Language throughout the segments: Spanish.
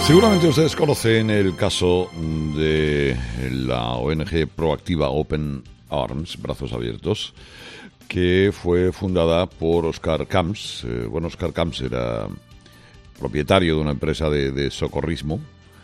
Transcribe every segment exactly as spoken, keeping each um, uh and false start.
Seguramente ustedes conocen el caso de la O N G proactiva Open Arms, Brazos Abiertos, que fue fundada por Oscar Camps. Eh, bueno, Oscar Camps era propietario de una empresa de, de socorrismo.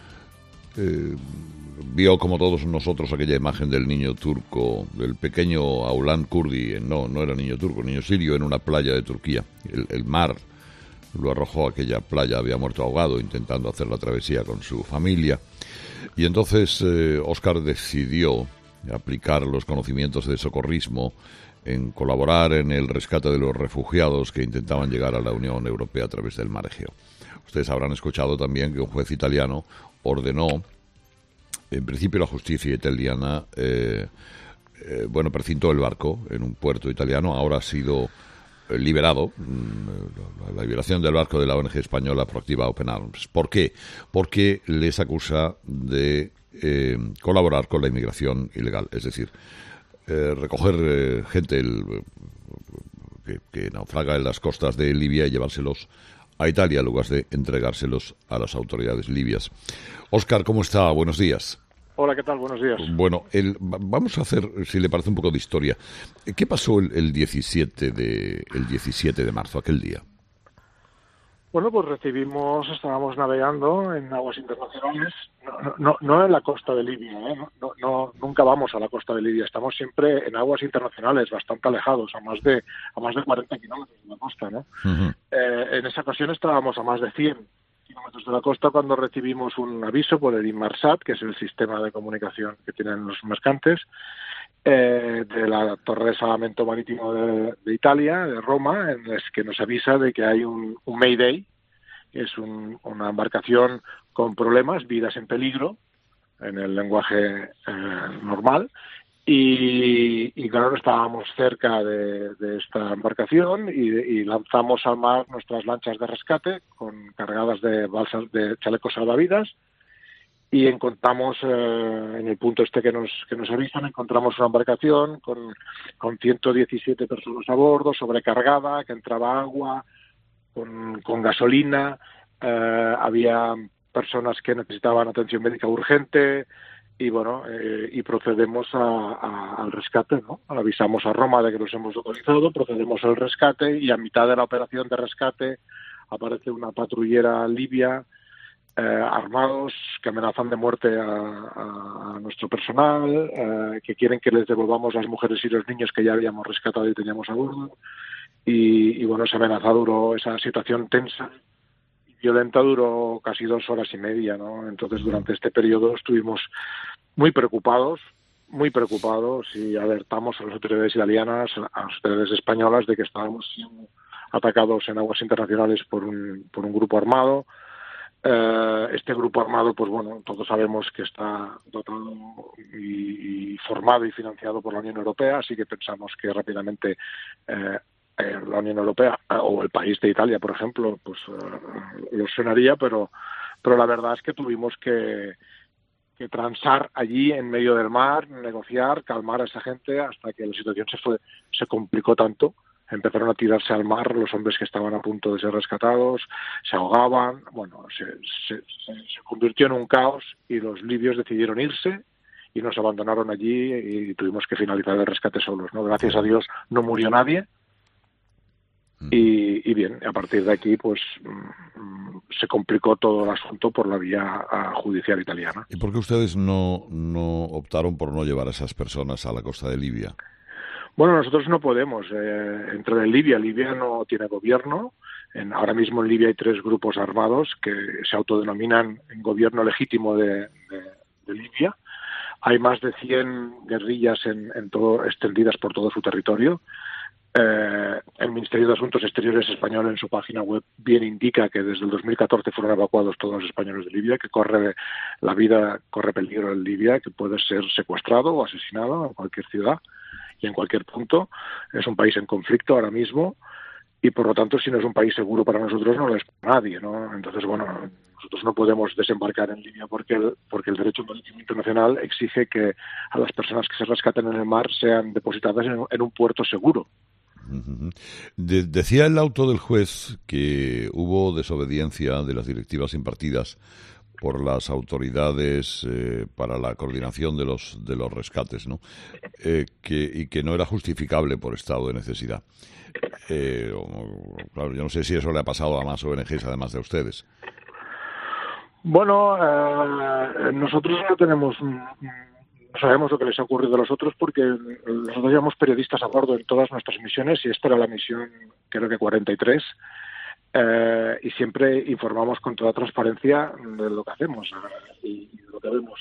Eh, vio como todos nosotros aquella imagen del niño turco, del pequeño Aulan Kurdi, no, no era niño turco, niño sirio, en una playa de Turquía. El, el mar lo arrojó a aquella playa, había muerto ahogado intentando hacer la travesía con su familia. Y entonces eh, Oscar decidió aplicar los conocimientos de socorrismo en colaborar en el rescate de los refugiados que intentaban llegar a la Unión Europea a través del mar Egeo. Ustedes habrán escuchado también que un juez italiano ordenó, en principio la justicia italiana, eh, eh, bueno, precintó el barco en un puerto italiano, ahora ha sido liberado, la liberación del barco de la O N G española proactiva Open Arms. ¿Por qué? Porque les acusa de eh, colaborar con la inmigración ilegal, es decir, eh, recoger eh, gente el, que, que naufraga en las costas de Libia y llevárselos a Italia en lugar de entregárselos a las autoridades libias. Óscar, ¿cómo está? Buenos días. Hola, ¿qué tal? Buenos días. Bueno, el, vamos a hacer, si le parece, un poco de historia. ¿Qué pasó el, el diecisiete de el diecisiete de marzo, aquel día? Bueno, pues recibimos, estábamos navegando en aguas internacionales, no, no, no en la costa de Libia, ¿eh? no, no, nunca vamos a la costa de Libia, estamos siempre en aguas internacionales, bastante alejados, a más de a más de cuarenta kilómetros de la costa, ¿no? Uh-huh. Eh, en esa ocasión estábamos a más de cien kilómetros de la costa cuando recibimos un aviso por el Inmarsat, que es el sistema de comunicación que tienen los mercantes, eh, de la Torre de Salvamento Marítimo de, de Italia, de Roma, en el que nos avisa de que hay un, un Mayday, que es un, una embarcación con problemas, vidas en peligro, en el lenguaje eh, normal. Y, y claro, estábamos cerca de, de esta embarcación y, y lanzamos al mar nuestras lanchas de rescate con cargadas de balsas, de chalecos salvavidas, y encontramos eh, en el punto este que nos que nos avisan, encontramos una embarcación con, con ciento diecisiete personas a bordo, sobrecargada, que entraba agua, con, con gasolina, eh, había personas que necesitaban atención médica urgente. Y bueno, eh, y procedemos a, a, al rescate, ¿no? Avisamos a Roma de que los hemos localizado, procedemos al rescate y a mitad de la operación de rescate aparece una patrullera libia, eh, armados, que amenazan de muerte a, a, a nuestro personal, eh, que quieren que les devolvamos las mujeres y los niños que ya habíamos rescatado y teníamos a bordo. Y, y bueno, esa amenaza duró, esa situación tensa violenta duró casi dos horas y media, ¿no? Entonces, durante este periodo estuvimos muy preocupados, muy preocupados y alertamos a las autoridades italianas, a las autoridades españolas de que estábamos siendo atacados en aguas internacionales por un, por un grupo armado. Eh, este grupo armado, pues bueno, todos sabemos que está dotado y, y formado y financiado por la Unión Europea, así que pensamos que rápidamente eh, Eh, la Unión Europea eh, o el país de Italia, por ejemplo, pues eh, lo sonaría, pero pero la verdad es que tuvimos que, que transar allí en medio del mar, negociar, calmar a esa gente hasta que la situación se fue se complicó tanto. Empezaron a tirarse al mar los hombres que estaban a punto de ser rescatados, se ahogaban, bueno, se, se, se convirtió en un caos y los libios decidieron irse y nos abandonaron allí y tuvimos que finalizar el rescate solos, ¿no? Gracias a Dios no murió nadie. Y, y bien, a partir de aquí pues mmm, se complicó todo el asunto por la vía uh, judicial italiana. ¿Y por qué ustedes no, no optaron por no llevar a esas personas a la costa de Libia? Bueno, nosotros no podemos eh, entrar en Libia. Libia no tiene gobierno. En, ahora mismo en Libia hay tres grupos armados que se autodenominan en gobierno legítimo de, de, de Libia. Hay más de cien guerrillas en, en todo, extendidas por todo su territorio. Eh, el Ministerio de Asuntos Exteriores español en su página web bien indica que desde el dos mil catorce fueron evacuados todos los españoles de Libia, que corre la vida corre peligro en Libia, que puede ser secuestrado o asesinado en cualquier ciudad y en cualquier punto. Es un país en conflicto ahora mismo y por lo tanto si no es un país seguro para nosotros no lo es para nadie, ¿no? Entonces bueno, nosotros no podemos desembarcar en Libia porque el, porque el derecho marítimo internacional exige que a las personas que se rescaten en el mar sean depositadas en, en un puerto seguro. De, decía el auto del juez que hubo desobediencia de las directivas impartidas por las autoridades eh, para la coordinación de los de los rescates, ¿no? Eh, que, y que no era justificable por estado de necesidad. Eh, claro, yo no sé si eso le ha pasado a más O N Ges además de a ustedes. Bueno, eh, nosotros no tenemos, no sabemos lo que les ha ocurrido a los otros porque nosotros llevamos periodistas a bordo en todas nuestras misiones y esta era la misión, creo que cuarenta y tres, eh, y siempre informamos con toda transparencia de lo que hacemos eh, y, y de lo que vemos.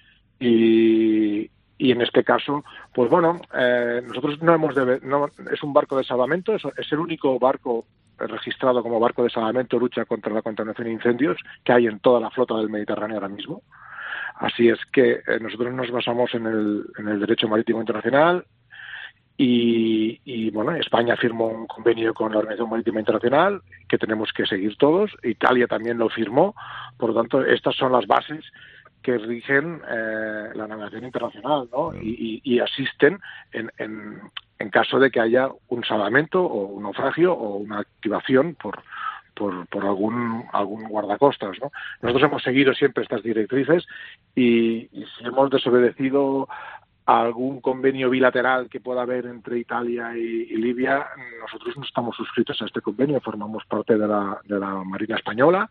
Y, y en este caso, pues bueno, eh, nosotros no hemos de, no, es un barco de salvamento, es, es el único barco registrado como barco de salvamento lucha contra la contaminación e incendios que hay en toda la flota del Mediterráneo ahora mismo. Así es que eh, nosotros nos basamos en el, en el derecho marítimo internacional y, y bueno, España firmó un convenio con la Organización Marítima Internacional que tenemos que seguir todos. Italia también lo firmó, por lo tanto estas son las bases que rigen eh, la navegación internacional, ¿no? Y, y, y asisten en, en, en caso de que haya un salvamento o un naufragio o una activación por, por, por algún, algún guardacostas, ¿no? Nosotros hemos seguido siempre estas directrices y, y si hemos desobedecido algún convenio bilateral que pueda haber entre Italia y, y Libia, nosotros no estamos suscritos a este convenio, formamos parte de la, de la Marina Española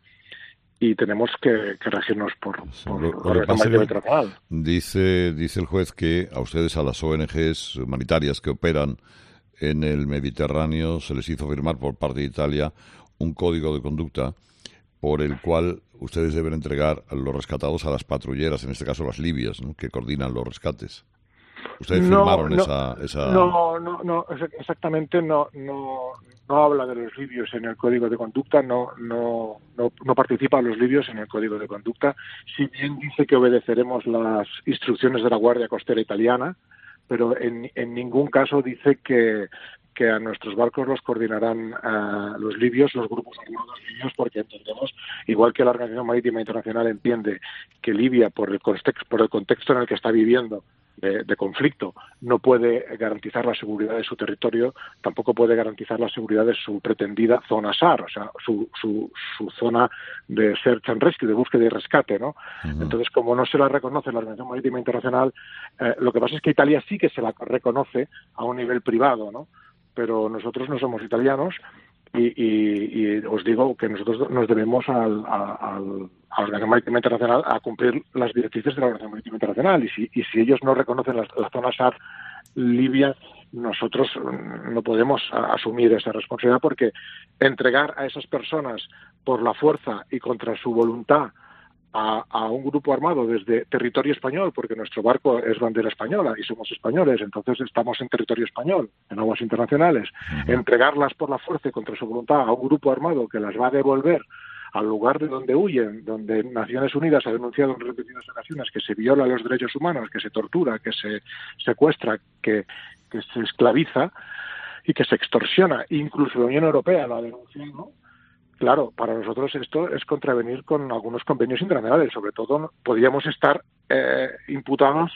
y tenemos que, que regirnos por, por lo, lo la Marina Internacional. Dice, dice el juez que a ustedes, a las O N Ges humanitarias que operan en el Mediterráneo, se les hizo firmar por parte de Italia un código de conducta por el cual ustedes deben entregar a los rescatados a las patrulleras, en este caso las libias, ¿no?, que coordinan los rescates. ¿Ustedes no, firmaron no, esa, esa...? No, no, no, exactamente no, no, no habla de los libios en el código de conducta, no, no, no, no participan los libios en el código de conducta, si bien dice que obedeceremos las instrucciones de la Guardia Costera Italiana, pero en, en ningún caso dice que, que a nuestros barcos los coordinarán uh, los libios, los grupos armados libios, porque entendemos, igual que la Organización Marítima Internacional entiende que Libia, por el contexto, por el contexto en el que está viviendo, De, de conflicto, no puede garantizar la seguridad de su territorio, tampoco puede garantizar la seguridad de su pretendida zona S A R, o sea, su, su, su zona de search and rescue, de búsqueda y rescate, ¿no? Uh-huh. Entonces, como no se la reconoce la Organización Marítima Internacional, eh, lo que pasa es que Italia sí que se la reconoce a un nivel privado, ¿no? Pero nosotros no somos italianos y, y, y os digo que nosotros nos debemos al, al, al a la Organización Marítima Internacional a cumplir las directrices de la Organización Marítima Internacional y si, y si ellos no reconocen la, la zona S A R Libia, nosotros no podemos a, asumir esa responsabilidad porque entregar a esas personas por la fuerza y contra su voluntad a, a un grupo armado desde territorio español, porque nuestro barco es bandera española y somos españoles, entonces estamos en territorio español, en aguas internacionales, uh-huh. entregarlas por la fuerza y contra su voluntad a un grupo armado que las va a devolver al lugar de donde huyen, donde Naciones Unidas ha denunciado en repetidas ocasiones que se violan los derechos humanos, que se tortura, que se secuestra, que, que se esclaviza y que se extorsiona. Incluso la Unión Europea lo ha denunciado, ¿no? Claro, para nosotros esto es contravenir con algunos convenios internacionales. Sobre todo, podríamos estar eh, imputados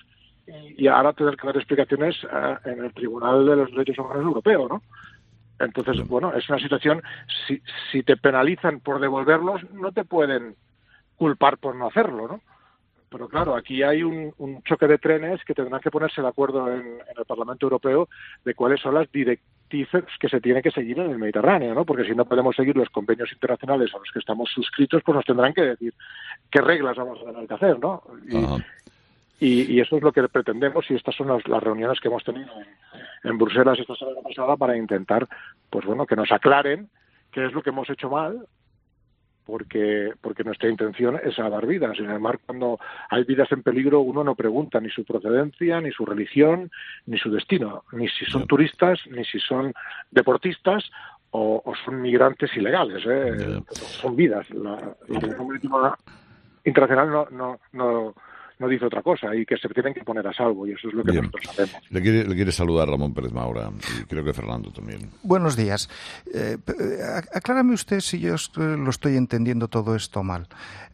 y ahora tener que dar explicaciones eh, en el Tribunal de los Derechos Humanos Europeo, ¿no? Entonces, bueno, es una situación, si, si te penalizan por devolverlos, no te pueden culpar por no hacerlo, ¿no? Pero claro, aquí hay un, un choque de trenes que tendrán que ponerse de acuerdo en, en el Parlamento Europeo de cuáles son las directrices que se tiene que seguir en el Mediterráneo, ¿no? Porque si no podemos seguir los convenios internacionales a los que estamos suscritos, pues nos tendrán que decir qué reglas vamos a tener que hacer, ¿no? Y, y, y eso es lo que pretendemos y estas son las, las reuniones que hemos tenido en, en Bruselas esta semana pasada para intentar, pues bueno, que nos aclaren qué es lo que hemos hecho mal, porque porque nuestra intención es salvar vidas. En el mar, cuando hay vidas en peligro, uno no pregunta ni su procedencia, ni su religión, ni su destino, ni si son turistas, ni si son deportistas o, o son migrantes ilegales, ¿eh? Yeah. Son vidas. La, la Organización Marítima Internacional no, no, no, no dice otra cosa y que se tienen que poner a salvo y eso es lo que Bien. nosotros hacemos. Le quiere, le quiere saludar Ramón Pérez Maura y creo que Fernando también. Buenos días. Eh, aclárame usted si yo lo estoy entendiendo todo esto mal.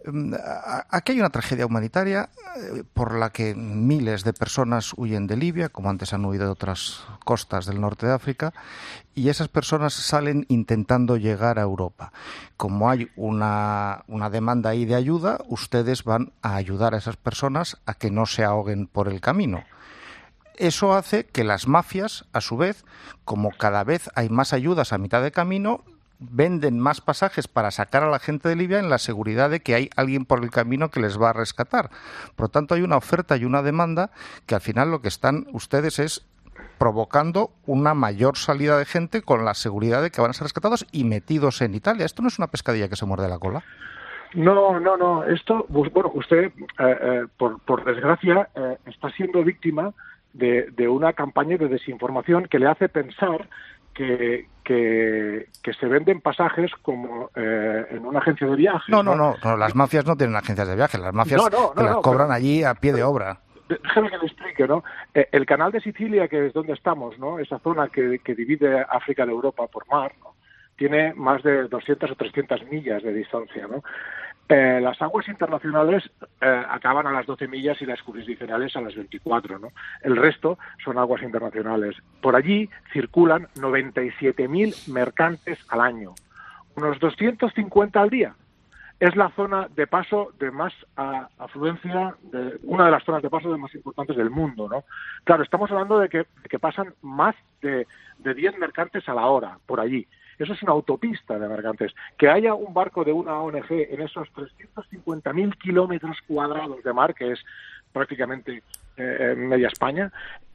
Aquí hay una tragedia humanitaria por la que miles de personas huyen de Libia, como antes han huido de otras costas del norte de África, y esas personas salen intentando llegar a Europa. Como hay una, una demanda ahí de ayuda, ustedes van a ayudar a esas personas a que no se ahoguen por el camino. Eso hace que las mafias, a su vez, como cada vez hay más ayudas a mitad de camino, venden más pasajes para sacar a la gente de Libia en la seguridad de que hay alguien por el camino que les va a rescatar. Por lo tanto, hay una oferta y una demanda que al final lo que están ustedes es provocando una mayor salida de gente con la seguridad de que van a ser rescatados y metidos en Italia. ¿Esto no es una pescadilla que se muerde la cola? No, no, no. Esto, bueno, usted, eh, eh, por, por desgracia, eh, está siendo víctima de, de una campaña de desinformación que le hace pensar Que, que, que se venden pasajes como eh, en una agencia de viajes. No, no, no, no, las mafias no tienen agencias de viajes, las mafias no, no, no, te las no, cobran pero, allí a pie de obra. Déjame que le explique, ¿no? Eh, el canal de Sicilia, que es donde estamos, ¿no? Esa zona que, que divide África de Europa por mar, ¿no? Tiene más de doscientas o trescientas millas de distancia, ¿no? Eh, las aguas internacionales eh, acaban a las doce millas y las jurisdiccionales a las veinticuatro, ¿no? El resto son aguas internacionales. Por allí circulan noventa y siete mil mercantes al año, unos doscientos cincuenta al día. Es la zona de paso de más a, afluencia, de, una de las zonas de paso de más importantes del mundo, ¿no? Claro, estamos hablando de que, de que pasan más de, de diez mercantes a la hora por allí. Eso es una autopista de mercantes. Que haya un barco de una O N G en esos trescientos cincuenta mil kilómetros cuadrados de mar, que es prácticamente eh, media España,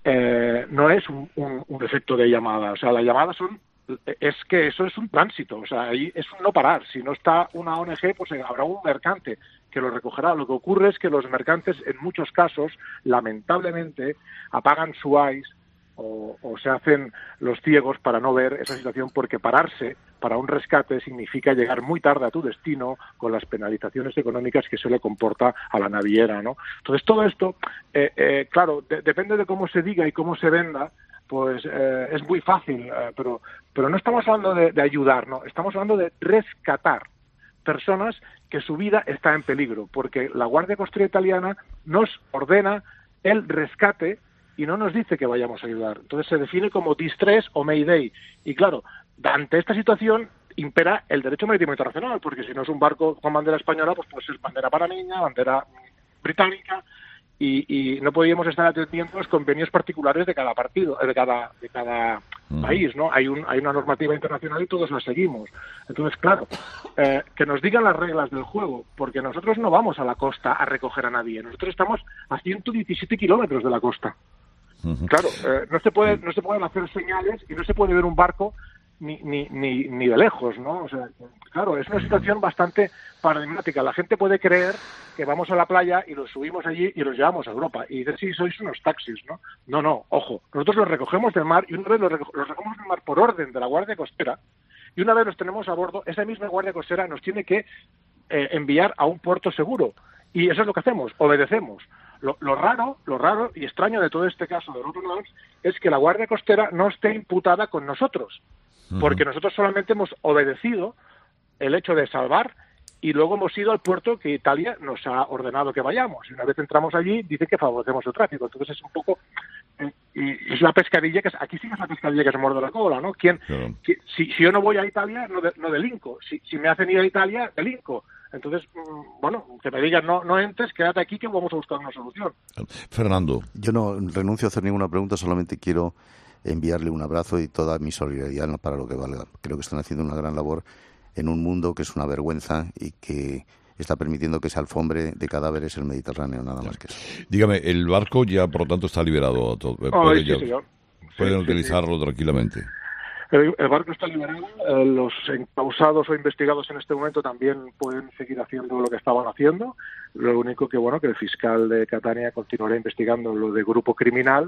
eh, no es un, un, un efecto de llamada. O sea, las llamadas son... Es que eso es un tránsito. O sea, ahí es un no parar. Si no está una O N G, pues habrá un mercante que lo recogerá. Lo que ocurre es que los mercantes, en muchos casos, lamentablemente, apagan su eyes O, o se hacen los ciegos para no ver esa situación, porque pararse para un rescate significa llegar muy tarde a tu destino con las penalizaciones económicas que eso le comporta a la naviera, ¿no? Entonces todo esto, eh, eh, claro, de, depende de cómo se diga y cómo se venda, pues eh, es muy fácil, eh, pero, pero no estamos hablando de, de ayudar, ¿no? Estamos hablando de rescatar personas que su vida está en peligro, porque la Guardia Costera Italiana nos ordena el rescate y no nos dice que vayamos a ayudar. Entonces se define como distress o mayday. Y claro, ante esta situación impera el derecho marítimo internacional, porque si no es un barco con bandera española, pues puede ser bandera panameña, bandera británica, y, y no podríamos estar atendiendo los convenios particulares de cada partido, de cada, de cada mm. país, ¿no? Hay un, hay una normativa internacional y todos la seguimos. Entonces, claro, eh, que nos digan las reglas del juego, porque nosotros no vamos a la costa a recoger a nadie. Nosotros estamos a ciento diecisiete kilómetros de la costa. Claro, eh, no se puede, no se pueden hacer señales y no se puede ver un barco ni, ni, ni, ni de lejos, ¿no? O sea, claro, es una situación bastante paradigmática. La gente puede creer que vamos a la playa y los subimos allí y los llevamos a Europa. Y dicen, sí, sois unos taxis, ¿no? No, no, ojo. Nosotros los recogemos del mar y una vez los, reco- los recogemos del mar por orden de la Guardia Costera, y una vez los tenemos a bordo, esa misma Guardia Costera nos tiene que eh, enviar a un puerto seguro. Y eso es lo que hacemos, obedecemos. Lo, lo raro, lo raro y extraño de todo este caso de Open Arms es que la Guardia Costera no esté imputada con nosotros, porque uh-huh. nosotros solamente hemos obedecido el hecho de salvar y luego hemos ido al puerto que Italia nos ha ordenado que vayamos. Y una vez entramos allí, dice que favorecemos el tráfico. Entonces es un poco... Eh, y es la pescadilla que... Es, aquí sí que es la pescadilla que se muerde la cola, ¿no? ¿Quién, claro. qui, si, si yo no voy a Italia, no, de, no delinco. Si, si me hacen ir a Italia, delinco. Entonces, bueno, que me digan, no, no entres, quédate aquí que vamos a buscar una solución. Fernando. Yo no renuncio a hacer ninguna pregunta, solamente quiero enviarle un abrazo y toda mi solidaridad para lo que valga. Creo que están haciendo una gran labor en un mundo que es una vergüenza y que está permitiendo que se alfombre de cadáveres el Mediterráneo, nada ya. más que eso. Dígame, el barco ya, por lo tanto, está liberado. Todo, oh, puede, sí, ya, señor. pueden sí, utilizarlo sí, sí. tranquilamente. El, el barco está liberado, eh, los encausados o investigados en este momento también pueden seguir haciendo lo que estaban haciendo. Lo único que, bueno, que el fiscal de Catania continuará investigando lo de grupo criminal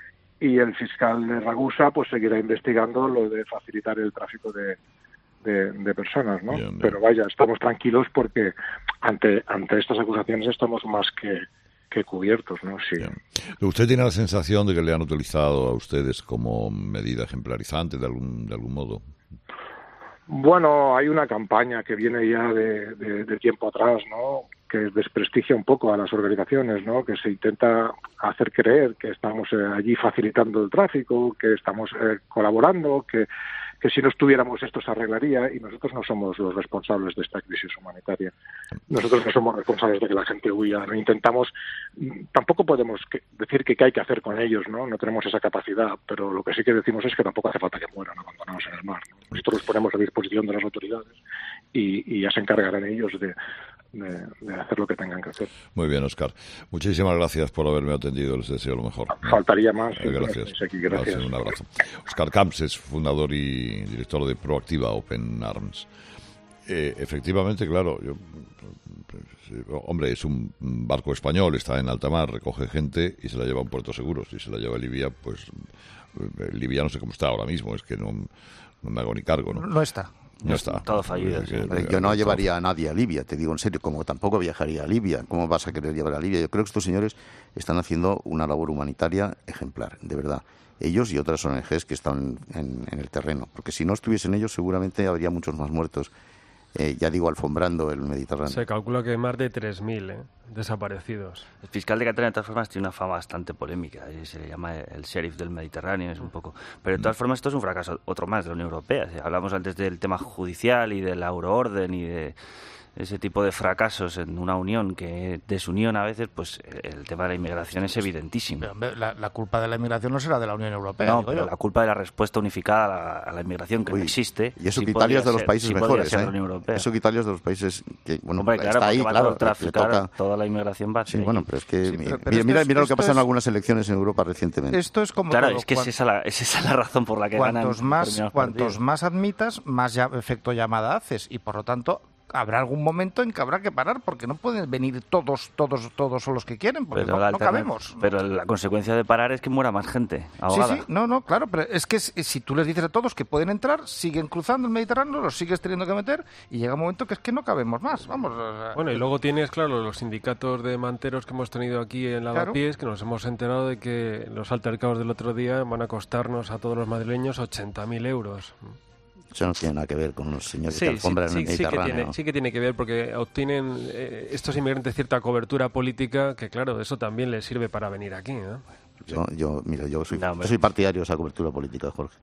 y el fiscal de Ragusa pues seguirá investigando lo de facilitar el tráfico de, de, de personas, ¿no? Bien, bien. Pero vaya, estamos tranquilos porque ante ante estas acusaciones estamos más que que cubiertos, ¿no? Sí. Bien. ¿Usted tiene la sensación de que le han utilizado a ustedes como medida ejemplarizante de algún de algún modo? Bueno, hay una campaña que viene ya de, de, de tiempo atrás, ¿no? que desprestigia un poco a las organizaciones, ¿no? Que se intenta hacer creer que estamos eh, allí facilitando el tráfico, que estamos eh, colaborando, que que si no estuviéramos esto se arreglaría, y nosotros no somos los responsables de esta crisis humanitaria. Nosotros no somos responsables de que la gente huya. No intentamos, tampoco podemos que, decir que qué hay que hacer con ellos, ¿no? No tenemos esa capacidad, pero lo que sí que decimos es que tampoco hace falta que mueran abandonados en el mar, ¿no? Nosotros los ponemos a disposición de las autoridades y, y ya se encargarán ellos de, de, de hacer lo que tengan que hacer. Muy bien, Óscar. Muchísimas gracias por haberme atendido. Les deseo lo mejor. Faltaría más. Eh, gracias. Aquí, gracias. Un abrazo. Óscar Camps es fundador y director de Proactiva Open Arms. Eh, efectivamente, claro, yo, hombre, es un barco español, está en alta mar, recoge gente y se la lleva a un puerto seguro. Si se la lleva a Libia, pues Libia no sé cómo está ahora mismo, es que no, no me hago ni cargo, ¿no? No está. No está. Todo fallido. Sí. Yo no llevaría a nadie a Libia, te digo en serio, como tampoco viajaría a Libia. ¿Cómo vas a querer llevar a Libia? Yo creo que estos señores están haciendo una labor humanitaria ejemplar, de verdad. Ellos y otras O N Ges que están en, en el terreno. Porque si no estuviesen ellos, seguramente habría muchos más muertos. Eh, ya digo, alfombrando el Mediterráneo. Se calcula que hay más de tres mil ¿eh? desaparecidos. El fiscal de Cataluña, de todas formas, tiene una fama bastante polémica. Se le llama el sheriff del Mediterráneo, es un poco... Pero de todas formas, esto es un fracaso, otro más, de la Unión Europea. Si hablamos antes del tema judicial y de la euroorden y de ese tipo de fracasos en una unión que desunión a veces, pues el tema de la inmigración es evidentísimo. Pero, hombre, la, la culpa de la inmigración no será de la Unión Europea. No, digo pero yo. la culpa de la respuesta unificada a la, a la inmigración que Uy, no existe. Y eso sí que Italia es de los ser, países sí mejores, ser ¿eh? la Unión Europea. Eso que Italia es de los países que, bueno, Hombre, claro, está ahí, va claro, todo el tráfico, le claro, toca... toda la inmigración va a Sí, ser bueno, allí. pero es que Sí, mira, pero- pero mira, esto mira, es- mira lo que ha esto pasado en es- algunas elecciones en Europa recientemente. Esto es como Claro, todo. es que es Cuan- esa, la, es esa la razón por la que cuantos ganan más determinados cuantos partidos. más admitas, más ya efecto llamada haces, y por lo tanto habrá algún momento en que habrá que parar, porque no pueden venir todos todos todos son los que quieren, porque Pero, no, la no alterna- cabemos. pero la consecuencia de parar es que muera más gente Sí, ahogada. sí, no, no, claro, pero es que si si tú les dices a todos que pueden entrar, siguen cruzando el Mediterráneo, los sigues teniendo que meter, y llega un momento que es que no cabemos más, vamos. O sea, Bueno, y luego tienes, claro, los sindicatos de manteros que hemos tenido aquí en Lavapiés, que nos hemos enterado de que los altercados del otro día van a costarnos a todos los madrileños ochenta mil euros. Eso no tiene nada que ver con unos señores Sí, que sí, alfombran en sí, el sí que Mediterráneo. tiene, sí que tiene que ver porque obtienen eh, estos inmigrantes cierta cobertura política que, claro, eso también les sirve para venir aquí, ¿no? Yo, yo, mira, yo soy, No, hombre. yo soy partidario de esa cobertura política, Jorge.